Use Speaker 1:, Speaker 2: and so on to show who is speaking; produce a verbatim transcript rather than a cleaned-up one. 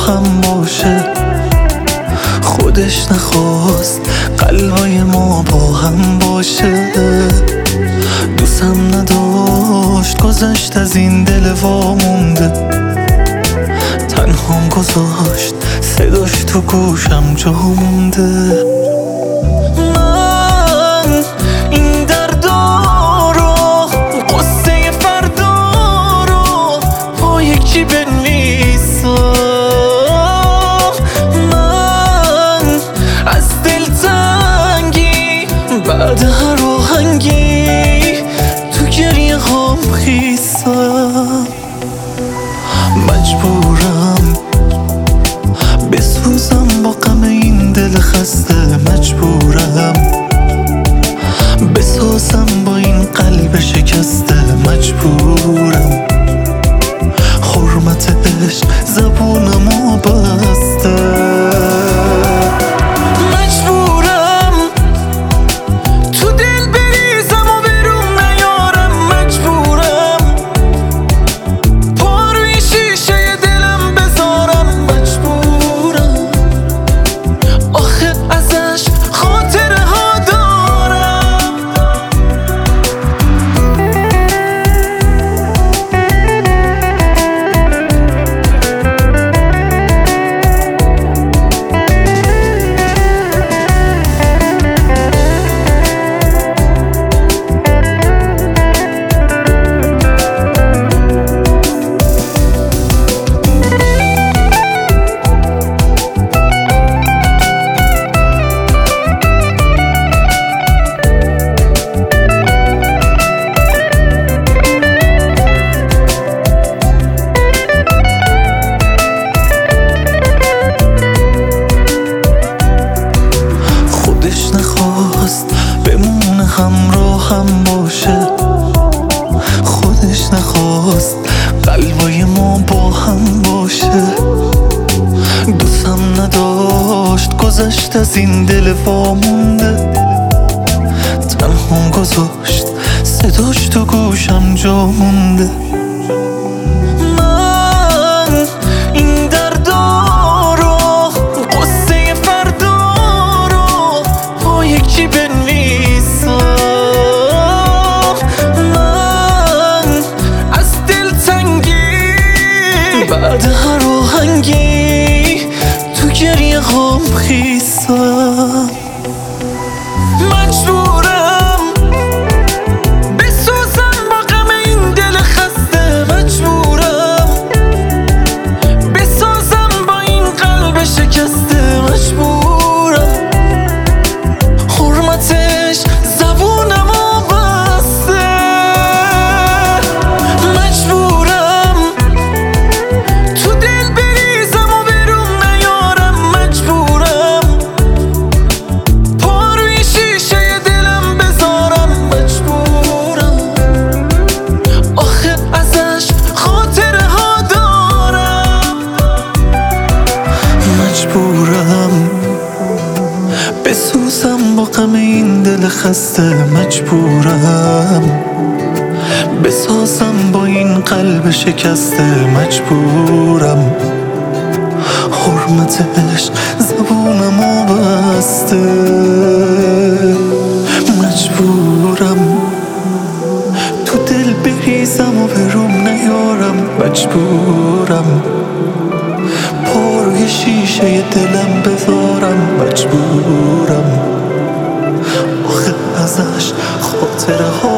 Speaker 1: هم باشه. خودش نخواست قلبای ما با هم باشه. دوستم نداشت گذشت از این دل وامونده. تنهام گذاشت صداش تو گوشم جا مونده. من این دردا رو قصه فردا رو با یکی بنویسم. من از دلتنگی بعد هر آهنگی تو گریه هام خیسم. مجبورم بسوزم با غم این دل خسته. مجبورم بسازم با این قلب شکسته. مجبورم حرمت عشق زبونمو بسته. بمونه همراه هم باشه. خودش نخواست قلبای ما با هم باشه. دوستم نداشت گذشت از این دل وامونده. تنهام گذاشت صداش تو گوشم جا مونده. من این دردا رو قصه فردا رو با یکی بنویسم. بعد هر آهنگی تو گریه هام خیسم. مجبورم بسوزم با غم این دل خسته. مجبورم بسازم با این قلب شکسته. مجبورم حرمتش زبونمو بسته. مجبورم مجبورم بسوزم با غم این دل خسته. مجبورم بسازم با این قلب شکسته. مجبورم حرمت عشق زبونمو بسته. مجبورم تو دل بریزم و به روم نیارم. مجبورم روی شیشه دلم بذارم. مجبورم آخه ازش خاطره ها